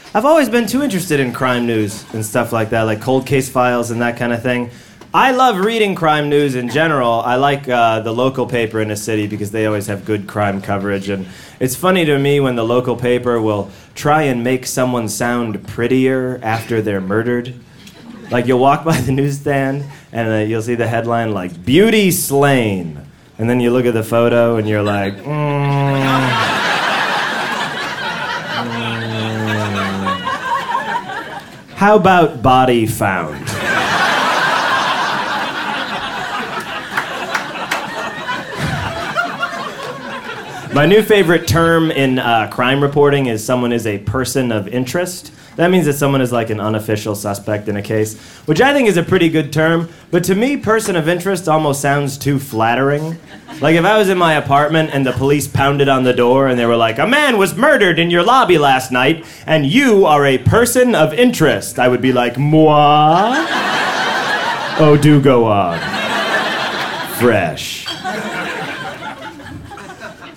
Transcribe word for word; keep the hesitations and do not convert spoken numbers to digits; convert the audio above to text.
I've always been too interested in crime news and stuff like that, like cold case files and that kind of thing. I love reading crime news in general. I like uh, the local paper in a city because they always have good crime coverage. And it's funny to me when the local paper will try and make someone sound prettier after they're murdered. Like you'll walk by the newsstand and uh, you'll see the headline like, "Beauty Slain." And then you look at the photo and you're like, mm. How about body found? My new favorite term in uh, crime reporting is someone is a person of interest. That means that someone is like an unofficial suspect in a case, which I think is a pretty good term. But to me, person of interest almost sounds too flattering. Like if I was in my apartment and the police pounded on the door and they were like, "A man was murdered in your lobby last night and you are a person of interest," I would be like, "Moi?" Oh, do go on. Fresh.